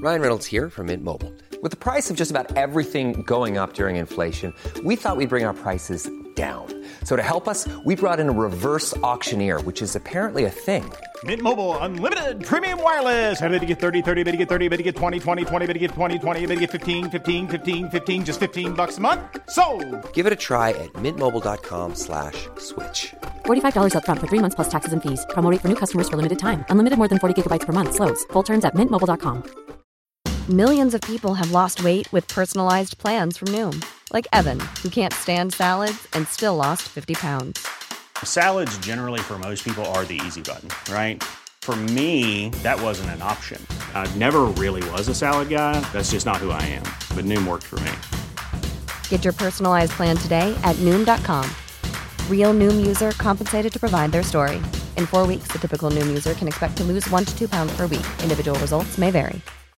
Ryan Reynolds here from Mint Mobile. With the price of just about everything going up during inflation, we thought we'd bring our prices down. So to help us, we brought in a reverse auctioneer, which is apparently a thing. Mint Mobile Unlimited Premium Wireless. How to get 30, 30, bit to get 30, bit to get 20, 20, 20, bit to get 20, 20, bit to get 15, 15, 15, 15, just $15 a month? Sold! Give it a try at mintmobile.com/switch. $45 up front for 3 months plus taxes and fees. Promo rate for new customers for limited time. Unlimited more than 40 gigabytes per month. Slows full terms at mintmobile.com. Millions of people have lost weight with personalized plans from Noom. Like Evan, who can't stand salads and still lost 50 pounds. Salads generally for most people are the easy button, right? For me, that wasn't an option. I never really was a salad guy. That's just not who I am. But Noom worked for me. Get your personalized plan today at Noom.com. Real Noom user compensated to provide their story. In 4 weeks, the typical Noom user can expect to lose 1 to 2 pounds per week. Individual results may vary.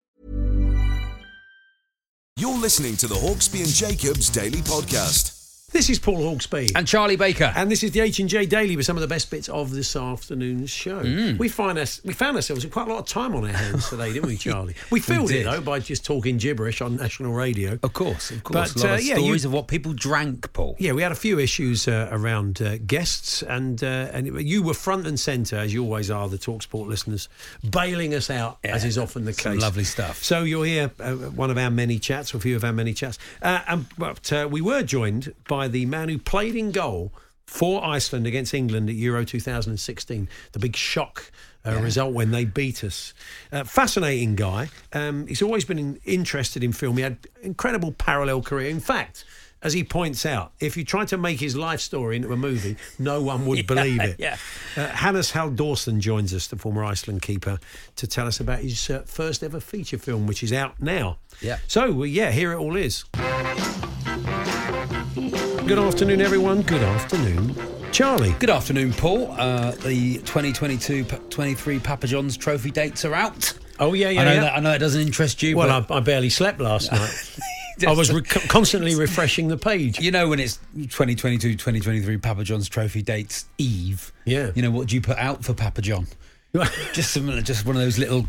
You're listening to the Hawksby and Jacobs Daily Podcast. This is Paul Hawksby. And Charlie Baker. And this is the H&J Daily with some of the best bits of this afternoon's show. We found ourselves with quite a lot of time on our hands today, didn't we, Charlie? We filled it, though, by just talking gibberish on national radio. Of course. But, a lot of stories of what people drank, Paul. Yeah, we had a few issues around guests, and you were front and centre, as you always are, the TalkSport listeners, bailing us out, as is often the case. Some lovely stuff. So you'll hear one of our many chats, or a few of our many chats. But we were joined by the man who played in goal for Iceland against England at Euro 2016. The big shock result when they beat us. Fascinating guy. He's always been interested in film. He had an incredible parallel career. In fact, as he points out, if you tried to make his life story into a movie, no one would believe it. Hannes Halldórsson joins us, the former Iceland keeper, to tell us about his first ever feature film, which is out now. So, here it all is. Good afternoon, everyone. Good afternoon, Charlie. Good afternoon, Paul. The 2022-23 Papa John's trophy dates are out. Oh, yeah. I know that doesn't interest you. Well, I barely slept last night. I was constantly refreshing the page. You know, when it's 2022-2023 Papa John's trophy dates eve. Yeah. You know, what do you put out for Papa John? just one of those little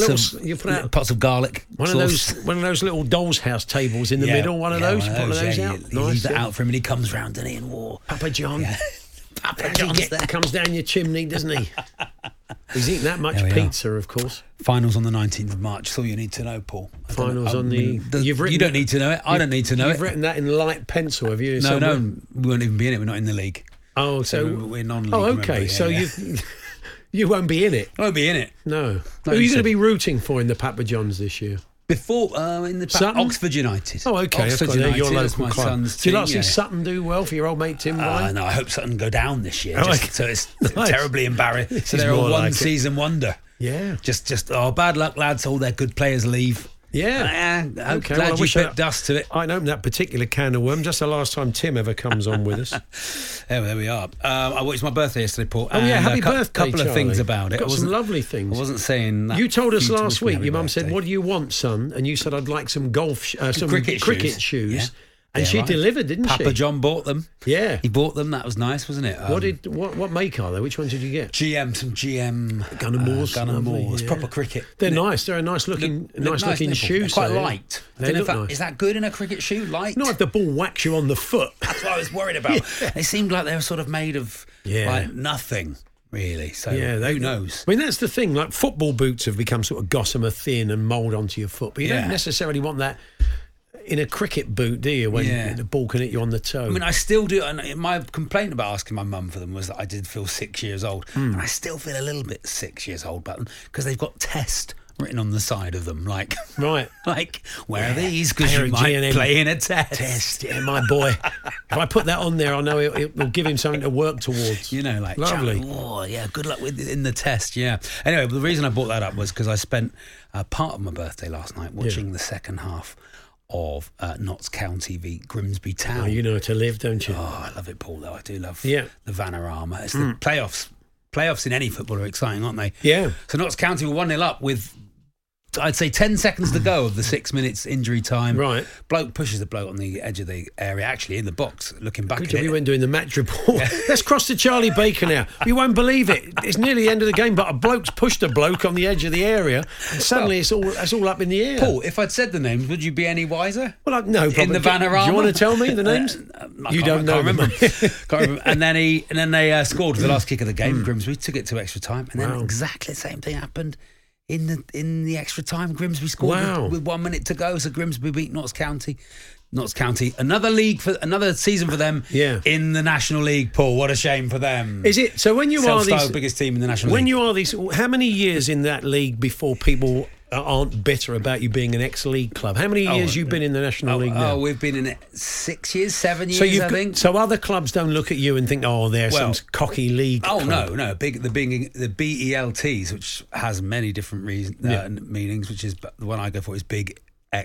pots of garlic. One of those little doll's house tables in the middle. One of those out. You leave that out for him, and he comes round, doesn't he? And Papa John. Yeah. Papa John's there. Comes down your chimney, doesn't he? He's eating that much pizza, of course. Finals on the 19th of March. That's all you need to know, Paul. Finals on the... You don't need to know it. I don't need to know it. You've written that in light pencil, have you? No, we won't even be in it. We're not in the league. Oh, so we're non-league. Oh, okay. So you won't be in it. I won't be in it. No. Who are you going to be rooting for in the Papa John's this year? Before in the Oxford United. Oh, okay. Oxford United, your local my club. son's Do you team, like to see Sutton do well for your old mate Tim Ryan? No, I hope Sutton go down this year. Okay. So it's terribly embarrassing. So they're a one-season wonder. Yeah. Just bad luck, lads. All their good players leave. Yeah. Okay. Glad you put dust to it. I opened that particular can of worms. Just the last time Tim ever comes on with us. There we are. It's my birthday yesterday, Paul. Oh, yeah, happy birthday, couple Charlie. of things about it. Got some lovely things. I wasn't saying that. You told us last week, your mum said, "What do you want, son?" And you said, "I'd like some some cricket shoes. Yeah. And she delivered, didn't she? Papa John bought them. Yeah. He bought them. That was nice, wasn't it? What make are they? Which ones did you get? Some GM Gunnar Moores. Yeah. Proper cricket. They're nice. They're a nice looking shoe. Quite light. They look nice. Is that good in a cricket shoe? Light? Not if the ball whacks you on the foot. That's what I was worried about. They seemed like they were sort of made of nothing. Really, so who knows? I mean, that's the thing. Like football boots have become sort of gossamer thin and mould onto your foot, but you don't necessarily want that in a cricket boot, do you? When the ball can hit you on the toe. I mean, I still do. And my complaint about asking my mum for them was that I did feel 6 years old, and I still feel a little bit 6 years old about them because they've got test written on the side of them, like where are these? Because you might play in a test. Yeah, my boy. If I put that on there, I know it will give him something to work towards. You know, like lovely. Good luck in the test. Yeah. Anyway, the reason I brought that up was because I spent part of my birthday last night watching the second half of Notts County v Grimsby Town. Oh, you know to live, don't you? Oh, I love it, Paul, though. I do love the Vanarama. It's the playoffs. Playoffs in any football are exciting, aren't they? Yeah. So Notts County were 1-0 up with I'd say 10 seconds to go of the 6 minutes injury time. Right. Bloke pushes the bloke on the edge of the area, actually in the box, looking back Good at job it. you went doing the match report. Let's cross to Charlie Baker now. You won't believe it. It's nearly the end of the game, but a bloke's pushed a bloke on the edge of the area, and suddenly it's all up in the air. Paul, if I'd said the names, would you be any wiser? Well, no, probably. In the Vanarama? Do you want to tell me the names? You don't know. I can't remember. Can't remember. And then they scored with the last kick of the game. Grimsby took it to extra time, and then exactly the same thing happened. In the extra time, Grimsby scored with 1 minute to go. So Grimsby beat Notts County. Notts County, another season for them in the National League. Paul, what a shame for them. Is it? So when you are the biggest team in the National League. When you are these, how many years in that league before people aren't bitter about you being an ex-league club? How many years you've been in the National League now? We've been in it 6 years, 7 years, I think. So other clubs don't look at you and think, they're some cocky league club. No. The BELTs, which has many different meanings, which is the one I go for is Big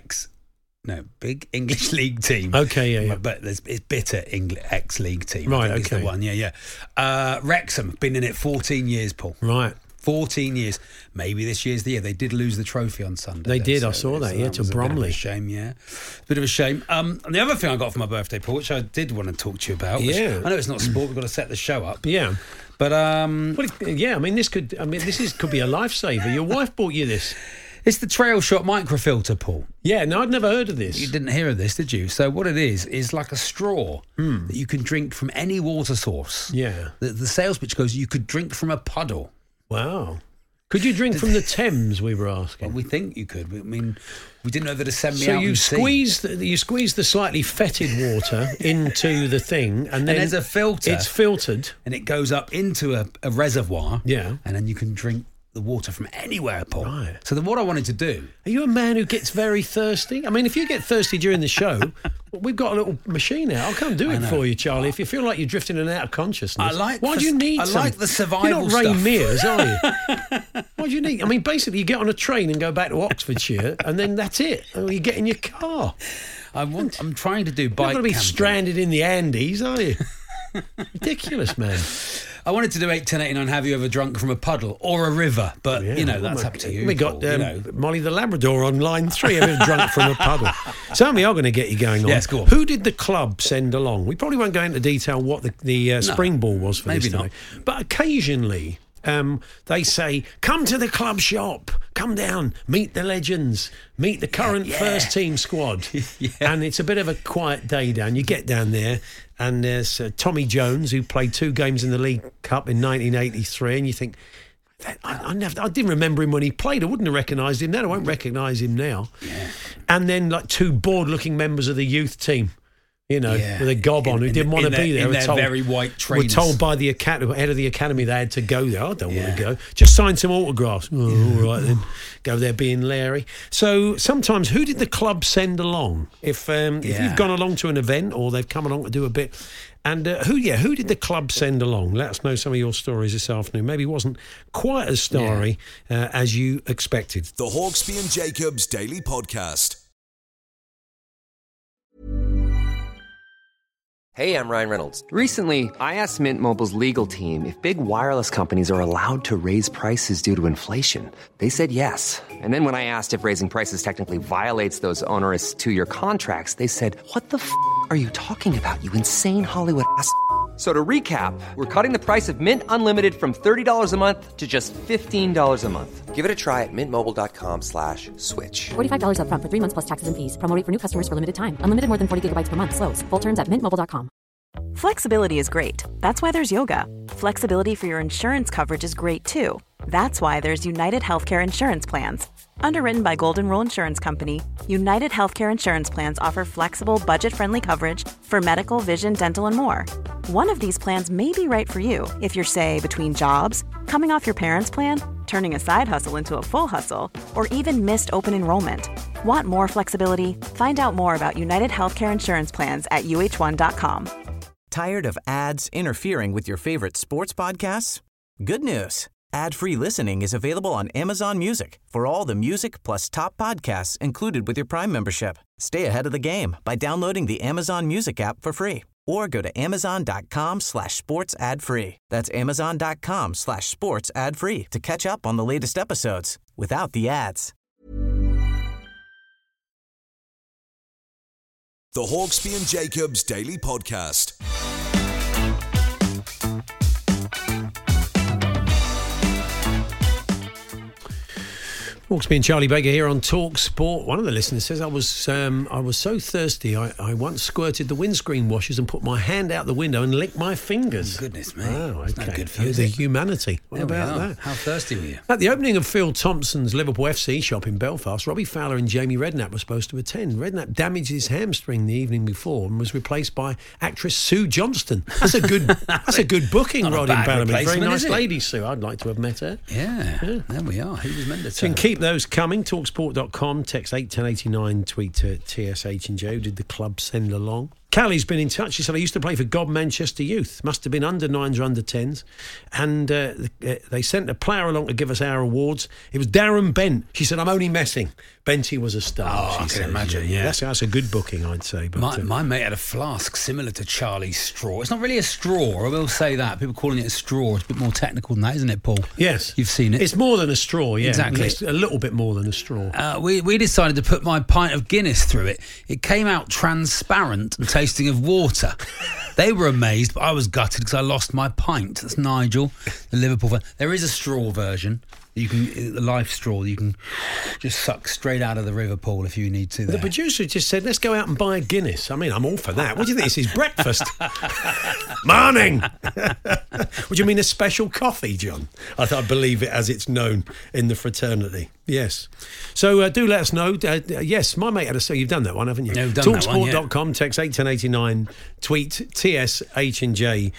English League team. Okay, yeah. But it's bitter ex-league team. Right, I think is the one, Wrexham, been in it 14 years, Paul. Right. 14 years. Maybe this year's the year. They did lose the trophy on Sunday. They did. I saw that. To Bromley. A shame, yeah. Bit of a shame. And the other thing I got for my birthday, Paul, which I did want to talk to you about. I know it's not sport. We've got to set the show up. Yeah. But this could be a lifesaver. Your wife bought you this. It's the Trail Shot microfilter, Paul. Yeah, no, I'd never heard of this. You didn't hear of this, did you? So what it is like a straw that you can drink from any water source. Yeah. The sales pitch goes, you could drink from a puddle. Wow. Could you drink from the Thames, we were asking? Well, we think you could. I mean, we didn't know that a semi So you squeeze the slightly fetid water into the thing, and then there's a filter. It's filtered. And it goes up into a reservoir. Yeah. And then you can drink the water from anywhere, Paul. Right. So then what I wanted to do... Are you a man who gets very thirsty? I mean, if you get thirsty during the show, we've got a little machine out. I'll come do it for you, Charlie. If you feel like you're drifting in and out of consciousness. Why do you need I like the survival You're not stuff. Ray Mears, are you? Why do you need... I mean, basically, you get on a train and go back to Oxfordshire, and then that's it. Or you get in your car. I'm trying to do bike You're not going to be camping. stranded in the Andes, are you? Ridiculous, man. I wanted to do 8-10-89, have you ever drunk from a puddle or a river? But, that's up to you. We got Molly the Labrador on line 3, have you ever drunk from a puddle? Certainly are going to get you going on. Yes, go on. Who did the club send along? We probably won't go into detail what the spring ball was for maybe this today. But occasionally... they say, come to the club shop, come down, meet the legends, meet the current first team squad. And it's a bit of a quiet day down. You get down there and there's Tommy Jones, who played 2 games in the League Cup in 1983, and you think, I didn't remember him when he played. I wouldn't have recognised him then. I won't recognise him now. Yeah. And then like 2 bored-looking members of the youth team. With a gob on, who didn't want to be there. In their very white trainers. We're told by the head of the academy they had to go there. I don't want to go. Just sign some autographs. Oh, all right then. Go there being Larry. So sometimes, who did the club send along? If you've gone along to an event or they've come along to do a bit. And who did the club send along? Let us know some of your stories this afternoon. Maybe it wasn't quite as starry as you expected. The Hawksby and Jacobs Daily Podcast. Hey, I'm Ryan Reynolds. Recently, I asked Mint Mobile's legal team if big wireless companies are allowed to raise prices due to inflation. They said yes. And then when I asked if raising prices technically violates those onerous 2-year contracts, they said, what the f*** are you talking about, you insane Hollywood ass f- So to recap, we're cutting the price of Mint Unlimited from $30 a month to just $15 a month. Give it a try at mintmobile.com/switch. $45 up front for 3 months plus taxes and fees. Promo rate for new customers for limited time. Unlimited more than 40 gigabytes per month. Slows full terms at mintmobile.com. Flexibility is great. That's why there's yoga. Flexibility for your insurance coverage is great too. That's why there's United Healthcare Insurance Plans. Underwritten by Golden Rule Insurance Company, United Healthcare Insurance Plans offer flexible, budget-friendly coverage for medical, vision, dental, and more. One of these plans may be right for you if you're, say, between jobs, coming off your parents' plan, turning a side hustle into a full hustle, or even missed open enrollment. Want more flexibility? Find out more about United Healthcare Insurance Plans at uh1.com. Tired of ads interfering with your favorite sports podcasts? Good news. Ad-free listening is available on Amazon Music for all the music plus top podcasts included with your Prime membership. Stay ahead of the game by downloading the Amazon Music app for free or go to amazon.com/sports ad free. That's amazon.com/sports ad free to catch up on the latest episodes without the ads. The Hawksbee and Jacobs Daily Podcast. Hawksbee and Charlie Baker here on Talk Sport. One of the listeners says, I was so thirsty, I once squirted the windscreen washers and put my hand out the window and licked my fingers. Oh, goodness me. Oh, It's okay. no good for you, The is it? humanity. What There we about are. that? How thirsty were you? At the opening of Phil Thompson's Liverpool FC shop in Belfast, Robbie Fowler and Jamie Redknapp were supposed to attend. Redknapp damaged his hamstring the evening before and was replaced by actress Sue Johnston. That's a good booking, Not a Roddy bad Bellamy. Very replacement, nice is it? lady, Sue. I'd like to have met her. Yeah, there we are. He was meant to So you can turn. keep those coming. Talksport.com, text 81089, tweet to TSH&J. Who did the club send along? Callie's been in touch. She said, I used to play for God Manchester Youth. Must have been under 9s or under 10s. And they sent a player along to give us our awards. It was Darren Bent. She said, I'm only messing. Benty was a star. Oh, she I said. can imagine, yeah. That's a good booking, I'd say. But, My mate had a flask similar to Charlie's straw. It's not really a straw, I will say that. People calling it a straw. It's a bit more technical than that, isn't it, Paul? yes. You've seen it. It's more than a straw, yeah. Exactly. It's a little bit more than a straw. We decided to put my pint of Guinness through it. It came out transparent and tasting of water. They were amazed, but I was gutted because I lost my pint. That's Nigel, the Liverpool fan. There is a straw version. You can the life straw. You can just suck straight out of the river, Paul, if you need to. The There. producer just said, let's go out and buy a Guinness. I mean, I'm all for that. What do you think? This is breakfast. Morning. Would you mean a special coffee, John? I believe it as it's known in the fraternity. Yes. So do let us know. Yes, my mate had a... So you've done that one, haven't you? Yeah, we've done that one, yeah. Talksport.com, text 81089, tweet TSH&J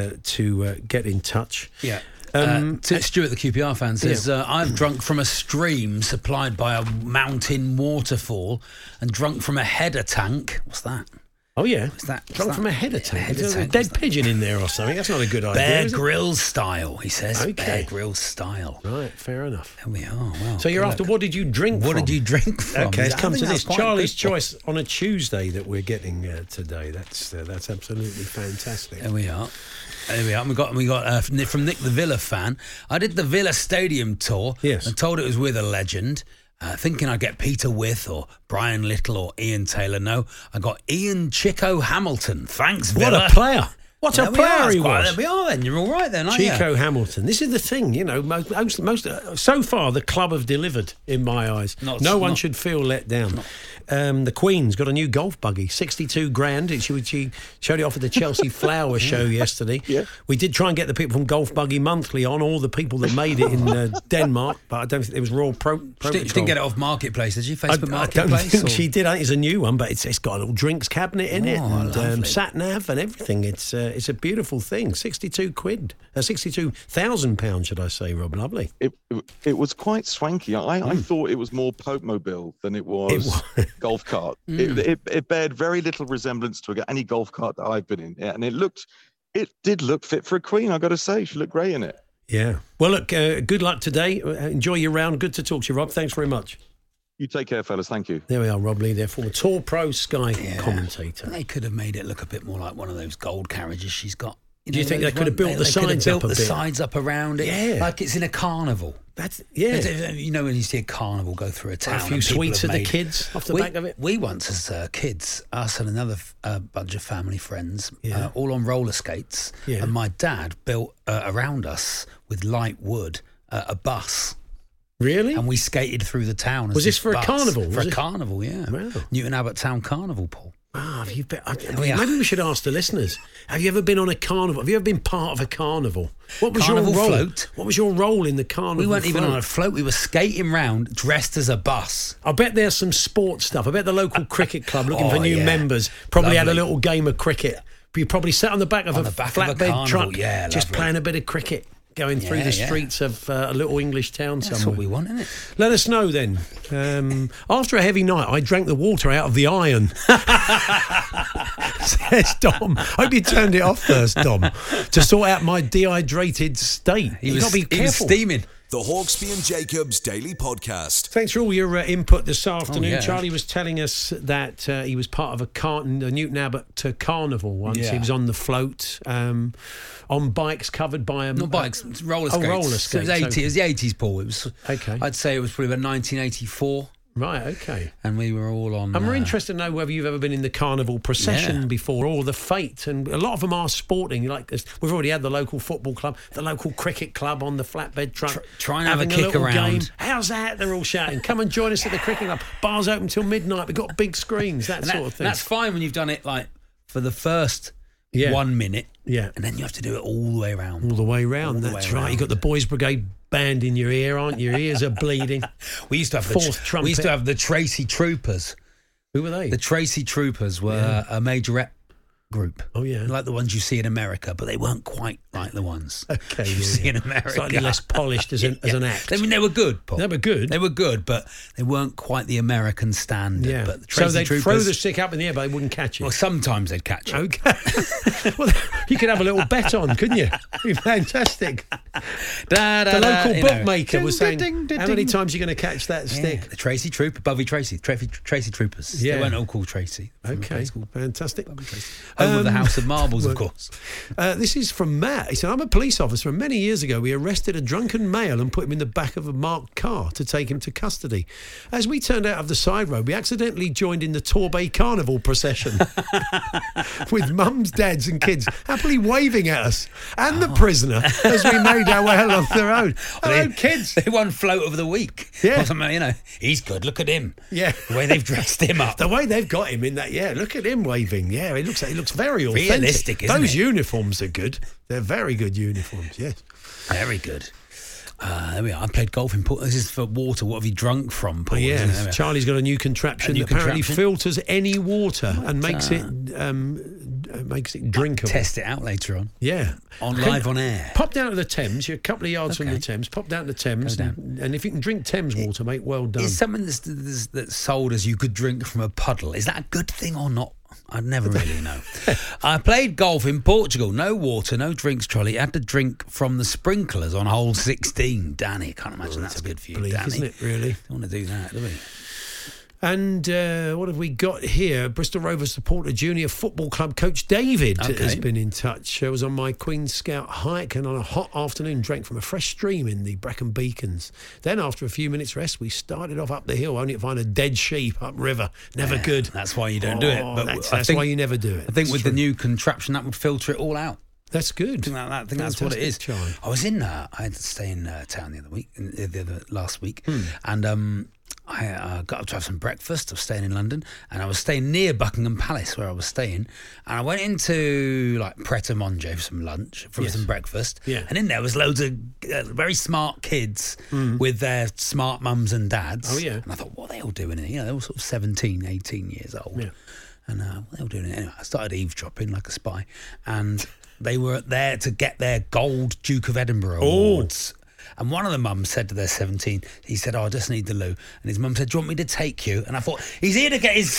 to get in touch. Yeah. Stuart, the QPR fan, says, I've drunk from a stream supplied by a mountain waterfall and drunk from a header tank. What's that? Oh, yeah. Drunk from a header tank. Header There's a tank. dead pigeon in there or something. That's not a good idea. Bear is it? Grylls style, he says. Okay. Bear Grylls style. Right, fair enough. There we are. Well, So you're good after luck. what did you drink What from? did you drink from? Okay, let's I come think to that's this. quite Charlie's good. Choice on a Tuesday that we're getting today. That's absolutely fantastic. There we are. There we are. We got from Nick the Villa fan. I did the Villa Stadium tour. Yes. And told it was with a legend. Thinking I'd get Peter With or Brian Little or Ian Taylor. No, I got Ian Chico Hamilton. Thanks, Villa. What a player! What a There we are. player he It's quite- was. There we are then. You're all right then, aren't you? Chico Hamilton. This is the thing, you know. Most so far, the club have delivered in my eyes. No one should feel let down. The Queen's got a new golf buggy, 62 grand. She showed it off at the Chelsea Flower Show yesterday. Yeah. We did try and get the people from Golf Buggy Monthly on, all the people that made it in Denmark, but I don't think there was Royal She didn't get it off Marketplace, did she? Facebook I don't Marketplace? think or- she did. I think it's a new one, but it's got a little drinks cabinet in it, and lovely. sat nav and everything. It's a beautiful thing. 62 quid, £62,000, should I say, Rob? Lovely. It was quite swanky. I thought it was more Pope Mobile than it was golf cart. It bared very little resemblance to any golf cart that I've been in. Yeah, and it did look fit for a queen, I've got to say. She looked great in it. Yeah. Well, look, good luck today. Enjoy your round. Good to talk to you, Rob. Thanks very much. You take care, fellas. Thank you. There we are, Rob Lee, their former Tour Pro Sky commentator. They could have made it look a bit more like one of those gold carriages she's got. Do you think they could have built the sides up a bit? Sides up around it, Yeah. like it's in a carnival. You know when you see a carnival go through a town, A few and people sweets have of the made- kids off the we, back of it. We once, as kids, us and another bunch of family friends, Yeah. all on roller skates, Yeah. and my dad built around us with light wood a bus. Really? And we skated through the town. as Was this for a bus. carnival, For was a it? carnival, yeah. Wow. Newton Abbot Town Carnival, Paul. Maybe we should ask the listeners. Have you ever been on a carnival? Have you ever been part of a carnival? What was Carnival your role? float? What was your role in the carnival? We weren't even float? on a float. We were skating round dressed as a bus. I bet there's some sports stuff. I bet the local cricket club looking for new yeah. members probably had a Lovely. little game of cricket. You probably sat on the back of On a the back of a flatbed carnival, truck, yeah, just lovely. playing a bit of cricket, going through Yeah, the yeah. streets of a little English town That's somewhere. what we want, isn't it? Let us know then. After a heavy night, I drank the water out of the iron. Says Dom. Hope you turned it off first, Dom, to sort out my dehydrated state. You've got to be He was careful. steaming. The Hawksbee and Jacobs Daily Podcast. Thanks for all your input this afternoon. yeah. Charlie was telling us that he was part of a Newton Abbot carnival once. Yeah. He was on the float, on bikes covered by a... Not bikes, it's roller Oh, skates. roller So skates, it was okay. the 80s, Paul. It was. Okay. I'd say it was probably about 1984. Right, okay. And we were all on... And we're interested to know whether you've ever been in the carnival procession before, or the fete. And a lot of them are sporting. Like this, we've already had the local football club, the local cricket club on the flatbed truck. Try and have a having kick around. Game. How's that? They're all shouting. Come and join us at the cricket club. Bars open till midnight. We've got big screens, that sort of thing. That's fine when you've done it like for the first 1 minute. Yeah. And then you have to do it all the way around. All the way round, that's right. You've got the Boys Brigade band in your ear, aren't you? Your ears are bleeding. We used to have trumpet. We used to have the Tracy Troopers. Who were they? The Tracy Troopers were a majorette group. Oh, yeah. Like the ones you see in America, but they weren't quite like the ones you see in America. Slightly less polished as an act. I mean, they were good, Paul. They were good. They were good, but they weren't quite the American standard. Yeah. But the Tracy so they'd Troopers, throw the stick up in the air, but they wouldn't catch it. Well, sometimes they'd catch it. Okay. Well, you could have a little bet on, couldn't you? It'd be fantastic. The local bookmaker was saying, how many times are you going to catch that stick? The Tracy Trooper, Bovey Tracy, Tracy Troopers. Yeah. They weren't all called Tracy. Okay, fantastic. Home of the House of Marbles, of course. This is from Matt. He said, I'm a police officer, and many years ago we arrested a drunken male and put him in the back of a marked car to take him to custody. As we turned out of the side road, we accidentally joined in the Torbay Carnival procession with mums, dads and kids happily waving at us and the prisoner as we made our way along the road. Hello, kids. They won float of the week. Yeah. Or something, he's good. Look at him. Yeah. The way they've dressed him up. The way they've got him in that, look at him waving. Yeah, he looks very authentic. Realistic, isn't Those it? uniforms are good. They're very good uniforms, yes. Very good. There we are. I played golf in Port. This is for water. What have you drunk from, Paul? Yeah, Charlie's got a new contraption that apparently filters any water and makes it drinkable. Test it out later on. Yeah. Live on air. Pop down to the Thames. You're a couple of yards from the Thames. Pop down to the Thames. And if you can drink Thames water, mate, well done. Is something that's sold as you could drink from a puddle, is that a good thing or not? I'd never really know. I played golf in Portugal. No water, no drinks trolley. You had to drink from the sprinklers on hole 16. Danny, I can't imagine that's good for you, bleak, Danny. isn't it, really? Don't want to do that, do we? And what have we got here? Bristol Rovers supporter junior football club coach David has been in touch. I was on my Queen's Scout hike and on a hot afternoon drank from a fresh stream in the Brecon Beacons. Then after a few minutes rest, we started off up the hill only to find a dead sheep upriver. Never good. That's why you don't do it. But that's why you never do it. I think with the new contraption, that would filter it all out. That's good. I think that's what it is. Charlie. I was I had to stay in town last week, and I got up to have some breakfast. I was staying in London, and I was staying near Buckingham Palace where I was staying, and I went into like Pret a Manger for some lunch, for some breakfast, and in there was loads of very smart kids with their smart mums and dads. Oh yeah. And I thought, what are they all doing here? They were sort of 17, 18 years old. Yeah. And what are they all doing here? Anyway, I started eavesdropping like a spy, and they were there to get their gold Duke of Edinburgh awards. And one of the mums said to their 17, he said, I just need the loo. And his mum said, do you want me to take you? And I thought, he's here to get his...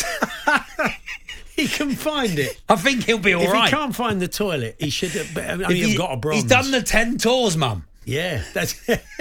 He can find it. I think he'll be all right. If he can't find the toilet, he should have... You've got a bronze. He's done the 10 tours, Mum. Yeah, that's...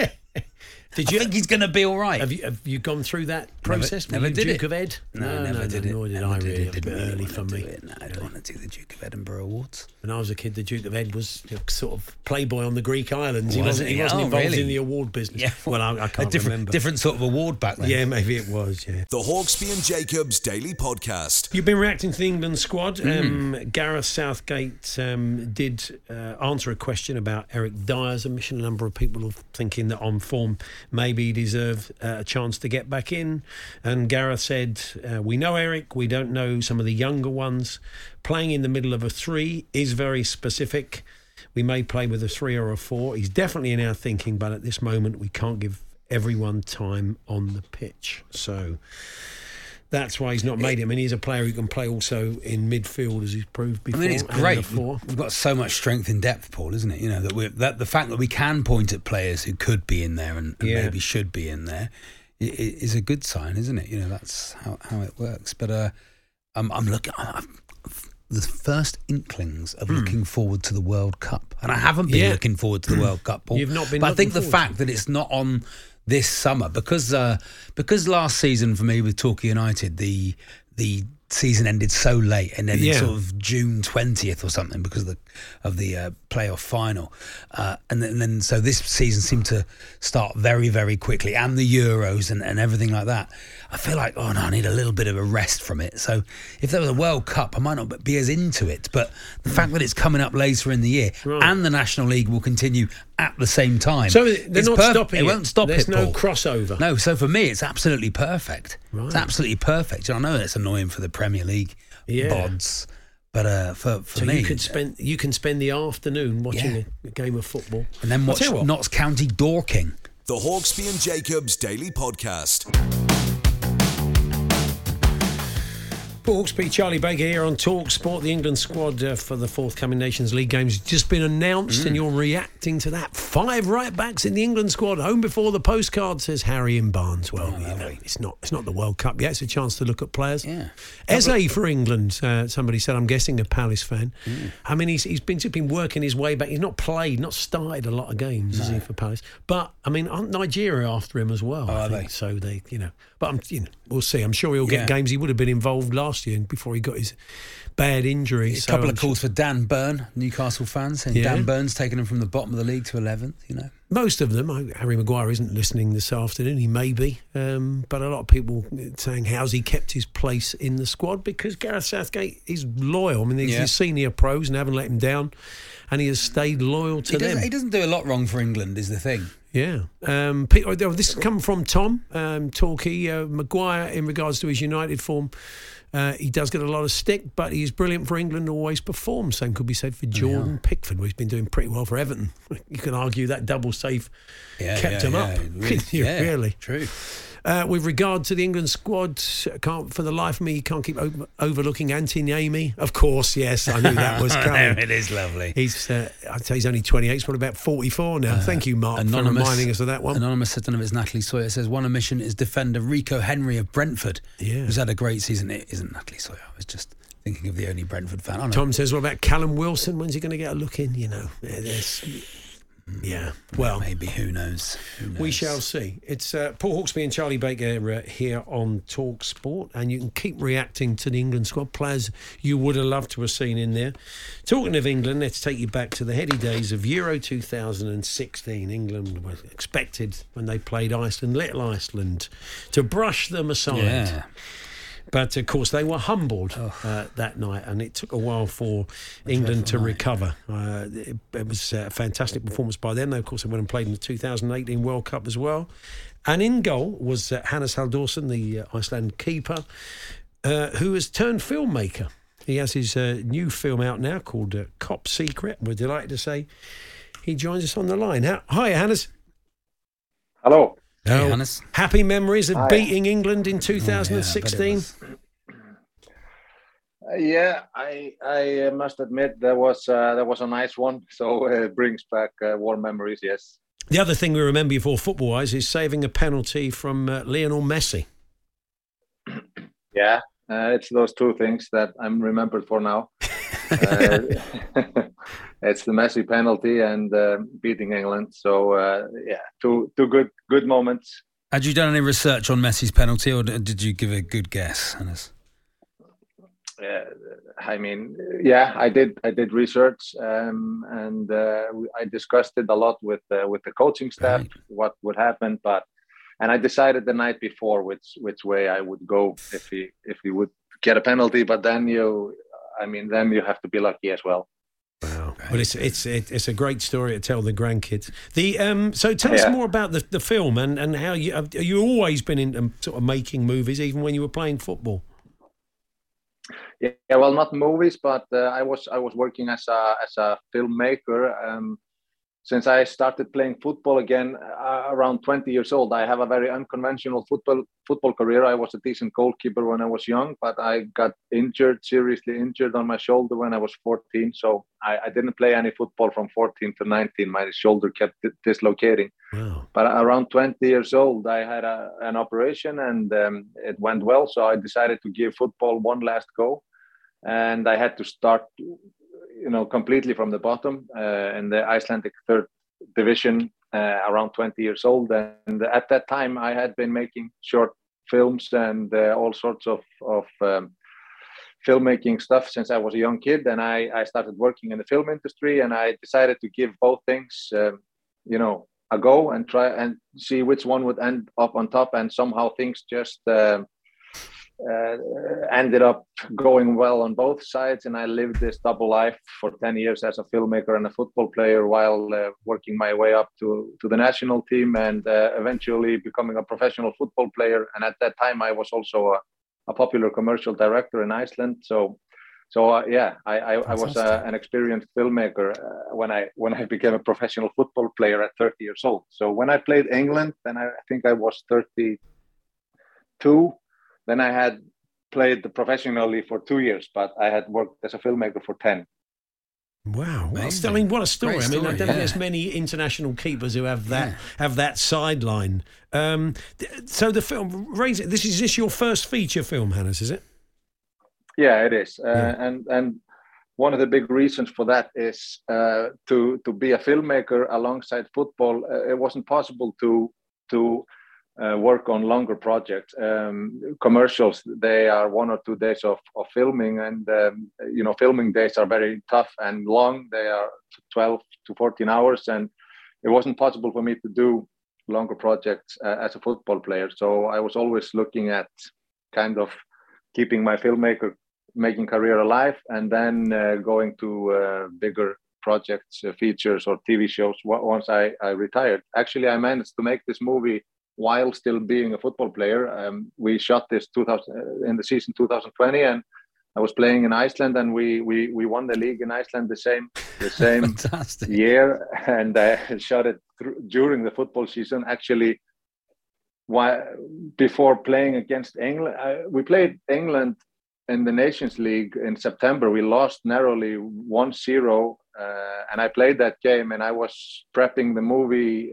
I think he's going to be all right. Have you gone through that process? Never did Duke it. of Ed? No, never did it. Nor did I really. A bit early for me. No, I don't want to do the Duke of Edinburgh Awards. When I was a kid, the Duke of Ed was sort of playboy on the Greek islands. He wasn't involved in the award business. Yeah. Well, I can't remember. Different sort of award back then. Yeah, maybe it was, yeah. The Hawksby and Jacobs Daily Podcast. You've been reacting to the England squad. Gareth Southgate did answer a question about Eric Dyer's omission. A number of people are thinking that on form maybe he deserved a chance to get back in. And Gareth said, we know Eric, we don't know some of the younger ones. Playing in the middle of a 3 is very specific. We may play with a 3 or a 4. He's definitely in our thinking, but at this moment we can't give everyone time on the pitch. So that's why he's not made it. I mean, he's a player who can play also in midfield, as he's proved before. I mean, it's great. We've got so much strength in depth, Paul, isn't it? You know, that the fact that we can point at players who could be in there and maybe should be in there is a good sign, isn't it? You know, that's how it works. But I'm looking... the first inklings of looking forward to the World Cup. And I haven't been looking forward to the World Cup, Paul. You've not been. But I think the fact that it's not on this summer, because last season for me with Torquay United, the season ended so late, and then in sort of June 20th or something because of the playoff final, and then so this season seemed to start very, very quickly, and the Euros and everything like that. I feel like, oh no, I need a little bit of a rest from it. So if there was a World Cup, I might not be as into it. But the fact that it's coming up later in the year and the National League will continue at the same time. So they're not stopping it. It won't stop There's it, no Paul. crossover. No, so for me, it's absolutely perfect. Right. It's absolutely perfect. I know it's annoying for the Premier League bods. But for so me, you can spend the afternoon watching a game of football and then watch Notts County Dorking. The Hawksbee and Jacobs Daily Podcast. Paul Hawksbee, Charlie Baker here on Talk Sport. The England squad for the forthcoming Nations League games has just been announced, and you're reacting to that. 5 right backs in the England squad. Home before the postcard, says Harry in Barnes. Well, it's not the World Cup yet. It's a chance to look at players. Yeah. Eze for England. Somebody said, I'm guessing a Palace fan. I mean, he's been working his way back. He's not started a lot of games, has he, for Palace? But I mean, aren't Nigeria after him as well? I think. So they, But we'll see. I'm sure he'll get games. He would have been involved last year before he got his bad injury. A couple of calls for Dan Burn, Newcastle fans, saying Dan Burn's taken him from the bottom of the league to 11th. Most of them. Harry Maguire isn't listening this afternoon. He may be, but a lot of people saying how's he kept his place in the squad, because Gareth Southgate is loyal. I mean, he's senior pros and haven't let him down, and he has stayed loyal to them. He doesn't do a lot wrong for England, is the thing. Yeah. This has come from Tom Torquay. Maguire, in regards to his United form, he does get a lot of stick, but he's brilliant for England, always performs. Same could be said for Jordan Pickford, where he's been doing pretty well for Everton. You can argue that double save kept him up. Really. True. With regard to the England squad, for the life of me, you can't keep overlooking Antti Niemi. Of course, yes, I knew that was coming. There it is, lovely. I'd say he's only 28, he's probably about 44 now. Thank you, Mark, for reminding us of that one. Anonymous, I don't know if it's Natalie Sawyer, says one omission is defender Rico Henry of Brentford, who's had a great season. It isn't Natalie Sawyer. I was just thinking of the only Brentford fan. Tom says, what about Callum Wilson? When's he going to get a look in? Well, maybe, who knows? We shall see. It's Paul Hawksbee and Charlie Baker here on Talk Sport, and you can keep reacting to the England squad players you would have loved to have seen in there. Talking of England, let's take you back to the heady days of Euro 2016. England was expected, when they played Iceland, little Iceland, to brush them aside. Yeah. But, of course, they were humbled that night, and it took a while for England to recover. It was a fantastic performance by them. They, of course, they went and played in the 2018 World Cup as well. And in goal was Hannes Halldórsson, the Iceland keeper, who has turned filmmaker. He has his new film out now called Cop Secret. We're delighted to say he joins us on the line. Hi, Hannes. Hello. Hey, Hannes. Happy memories of beating England in 2016? I must admit that was a nice one. So it brings back warm memories. Yes. The other thing we remember you for, football-wise, is saving a penalty from Lionel Messi. Yeah, it's those two things that I'm remembered for now. It's the Messi penalty and beating England. So two good moments. Had you done any research on Messi's penalty, or did you give a good guess, Hannes? I did research, and I discussed it a lot with the coaching staff, what would happen, and I decided the night before which way I would go if he would get a penalty. But then you have to be lucky as well. Wow. But it's a great story to tell the grandkids. So tell us more about the film and how you always been into sort of making movies, even when you were playing football. Yeah, well, not movies, but I was working as a filmmaker. Since I started playing football again around 20 years old, I have a very unconventional football career. I was a decent goalkeeper when I was young, but I got seriously injured on my shoulder when I was 14. So I didn't play any football from 14 to 19. My shoulder kept dislocating. Wow. But around 20 years old, I had an operation, and it went well. So I decided to give football one last go. And I had to start completely from the bottom in the Icelandic third division around 20 years old. And at that time, I had been making short films and all sorts of filmmaking stuff since I was a young kid. And I started working in the film industry, and I decided to give both things, go and try and see which one would end up on top. And somehow things just ended up going well on both sides. And I lived this double life for 10 years as a filmmaker and a football player while working my way up to the national team and eventually becoming a professional football player. And at that time, I was also a popular commercial director in Iceland. So I was an experienced filmmaker when I became a professional football player at 30 years old. So when I played England, then I think I was 32. Then I had played professionally for 2 years, but I had worked as a filmmaker for 10. Wow! I mean, what a story! I don't think there's many international keepers who have that sideline. So the film, this is your first feature film, Hannes? Is it? Yeah, it is. And one of the big reasons for that is to be a filmmaker alongside football. It wasn't possible to work on longer projects. Commercials, they are 1 or 2 days of filming, and filming days are very tough and long. They are 12 to 14 hours, and it wasn't possible for me to do longer projects as a football player. So I was always looking at kind of keeping my making career alive, and then going to bigger projects, features or TV shows once I retired. Actually, I managed to make this movie while still being a football player. We shot this in the season 2020, and I was playing in Iceland, and we won the league in Iceland the same year, and I shot it during the football season. Actually, before playing against England, we played England in the Nations League in September. We lost narrowly 1-0, and I played that game, and I was prepping the movie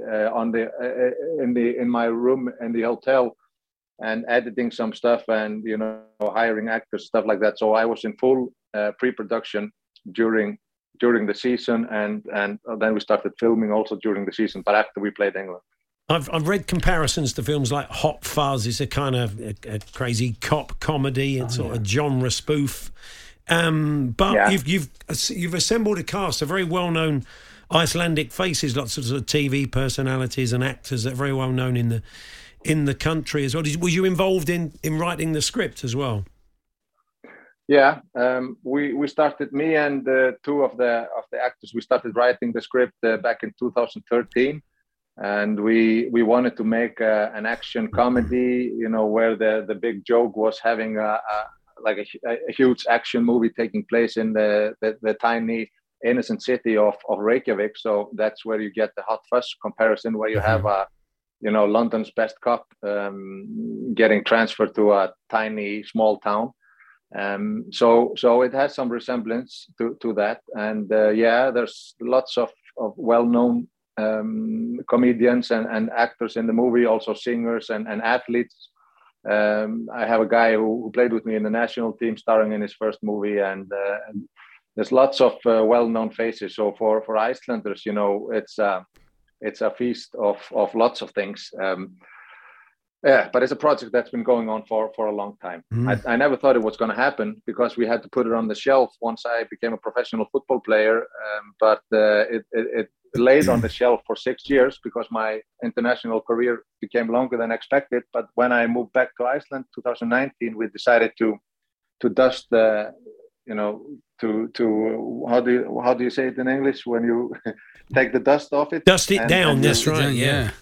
in my room in the hotel and editing some stuff and hiring actors, stuff like that. So I was in full pre-production during the season, and then we started filming also during the season, but after we played England. I've read comparisons to films like Hot Fuzz. It's a kind of a crazy cop comedy and sort of genre spoof. But you've assembled a cast of very well-known Icelandic faces, lots of sort of TV personalities and actors that are very well known in the country as well. Were you involved in writing the script as well? Yeah, we started, me and 2 of the actors. We started writing the script back in 2013. And we wanted to make an action comedy, where the big joke was having a huge action movie taking place in the tiny innocent city of Reykjavik. So that's where you get the Hot Fuzz comparison, where you have London's best cop getting transferred to a tiny small town. So it has some resemblance to that. And there's lots of well-known comedians and actors in the movie, also singers and athletes. I have a guy who played with me in the national team, starring in his first movie, and there's lots of well-known faces. So for Icelanders, it's a feast of lots of things. But it's a project that's been going on for a long time. I never thought it was going to happen, because we had to put it on the shelf once I became a professional football player. But it laid on the shelf for 6 years because my international career became longer than expected. But when I moved back to Iceland, 2019, we decided to dust the, how do you say it in English when you take the dust off it? Dust it down. That's right. Yeah.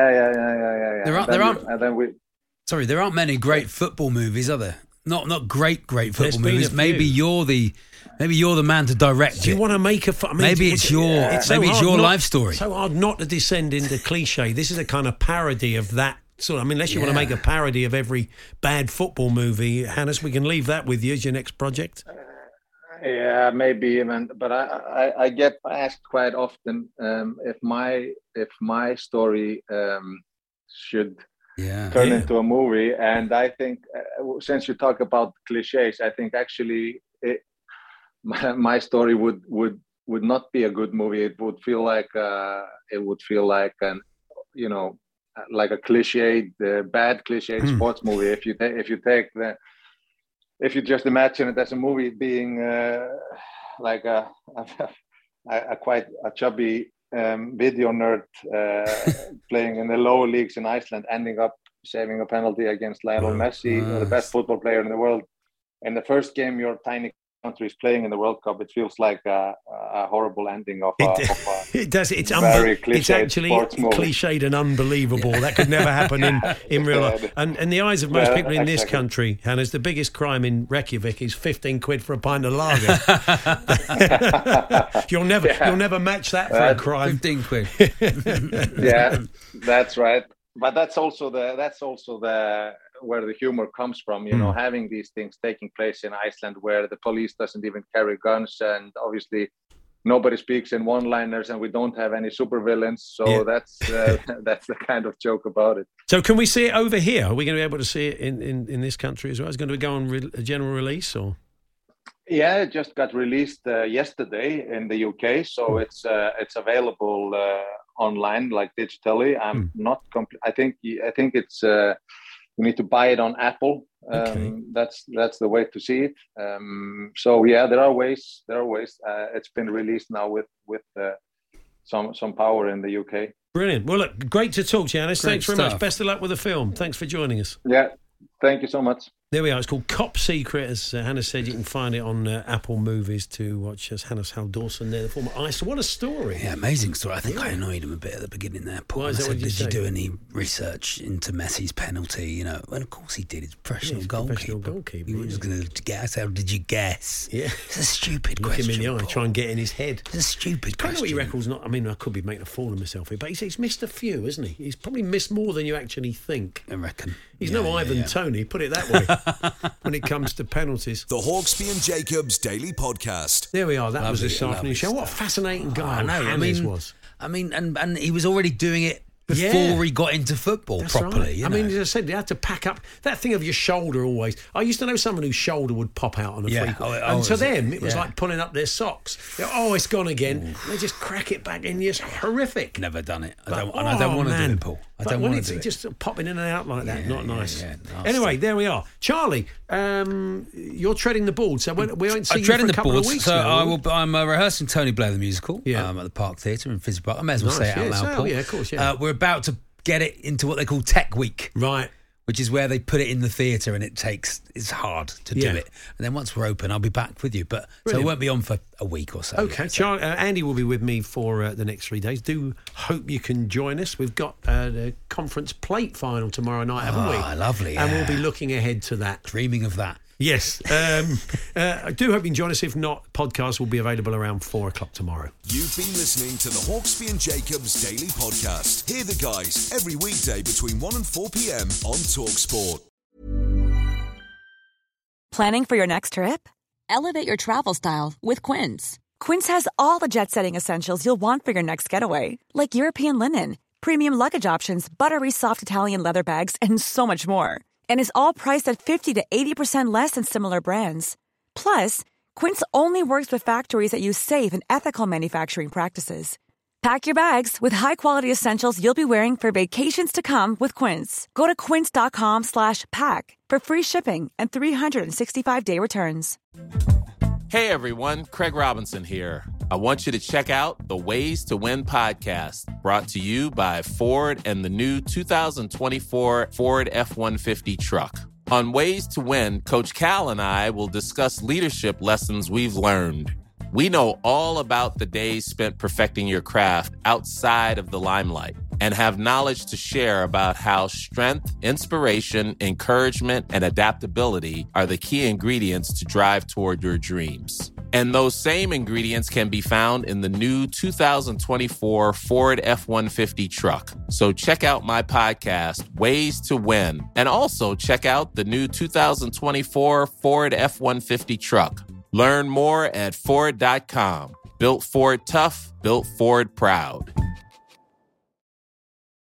There aren't many great football movies, are there? Not great football movies. Maybe you're the man to direct it. Do you want to make maybe it's your life story. It's so hard not to descend into cliche. This is a kind of parody of that sort of. Unless you want to make a parody of every bad football movie, Hannes, we can leave that with you as your next project. Yeah, maybe even. But I get asked quite often if my story should turn into a movie. And I think since you talk about cliches, I think actually my story would not be a good movie. It would feel like an like a cliched, bad cliched sports movie. If you just imagine it as a movie being like a quite chubby video nerd playing in the lower leagues in Iceland, ending up saving a penalty against Lionel Messi, the best football player in the world. In the first game your tiny country is playing in the World Cup, it feels like a horrible ending of it does. It's very it's actually cliched and unbelievable. That could never happen in real life. And in the eyes of most people in this country, Hannes, the biggest crime in Reykjavik is 15 quid for a pint of lager. You'll never match that for a crime. 15 quid. Yeah, that's right. But that's also the where the humor comes from, you know, having these things taking place in Iceland where the police doesn't even carry guns, and obviously nobody speaks in one-liners, and we don't have any supervillains. So that's the kind of joke about it. So can we see it over here? Are we going to be able to see it in this country as well? Is it going to go on a general release or? Yeah, it just got released yesterday in the UK, so it's available online, like digitally. I'm not I think it's you need to buy it on Apple. That's the way to see it. So yeah, there are ways. It's been released now with some power in the UK. Brilliant. Well, look, great to talk to you, Hannes. Thanks very much. Best of luck with the film. Thanks for joining us. Yeah, thank you so much. There we are. It's called Cop Secret. As Hannes said, you can find it on Apple Movies to watch as Hannes Halldórsson there, the former Ice. What a story. Yeah, amazing story. I think I annoyed him a bit at the beginning there, Paul. Why is that? I said, did you do any research into Messi's penalty? You know, and of course he did. He's a professional goalkeeper. He was just going to guess. How did you guess? Yeah. It's a stupid question. Look him in the eye, try and get in his head. It's a stupid question. I know what your record's not. I mean, I could be making a fool of myself here, but he's missed a few, hasn't he? He's probably missed more than you actually think. I reckon. He's no Ivan Toney, put it that way, when it comes to penalties. The Hawksby and Jacobs Daily Podcast. There we are. That was this afternoon show. What a fascinating guy Hannes was. I mean, and he was already doing it before he got into football properly. Right. You I know? mean, as I said, you had to pack up that thing of your shoulder always. I used to know someone whose shoulder would pop out on a free kick. And to them, it was like pulling up their socks. Oh, it's gone again. They just crack it back in. It's horrific. Never done it. I don't want to do it, Paul. I don't want to do it. Just popping in and out like that. Not nice. Anyway, there we are. Charlie, you're treading the board, so we won't see you for a couple of weeks now. I'm rehearsing Tony Blair the musical at the Park Theatre in Finsbury Park. I may as well say it out loud, Paul. Yeah, of course, yeah. We're about to get it into what they call Tech Week. Right. Which is where they put it in the theatre and it's hard to do it. And then once we're open, I'll be back with you. But so it won't be on for a week or so. Okay, Charlie, Andy will be with me for the next 3 days. Do hope you can join us. We've got the Conference Plate final tomorrow night, haven't we? Lovely. And we'll be looking ahead to that. Dreaming of that. Yes. I do hope you can join us. If not, podcast will be available around 4 o'clock tomorrow. You've been listening to the Hawksby and Jacobs Daily Podcast. Hear the guys every weekday between 1 and 4 p.m. on TalkSport. Planning for your next trip? Elevate your travel style with Quince. Quince has all the jet-setting essentials you'll want for your next getaway, like European linen, premium luggage options, buttery soft Italian leather bags, and so much more. And is all priced at 50 to 80% less than similar brands. Plus, Quince only works with factories that use safe and ethical manufacturing practices. Pack your bags with high-quality essentials you'll be wearing for vacations to come with Quince. Go to quince.com/pack for free shipping and 365-day returns. Hey everyone, Craig Robinson here. I want you to check out the Ways to Win podcast, brought to you by Ford and the new 2024 Ford F-150 truck. On Ways to Win, Coach Cal and I will discuss leadership lessons we've learned. We know all about the days spent perfecting your craft outside of the limelight and have knowledge to share about how strength, inspiration, encouragement, and adaptability are the key ingredients to drive toward your dreams. And those same ingredients can be found in the new 2024 Ford F-150 truck. So check out my podcast, Ways to Win, and also check out the new 2024 Ford F-150 truck. Learn more at Ford.com. Built Ford tough, built Ford proud.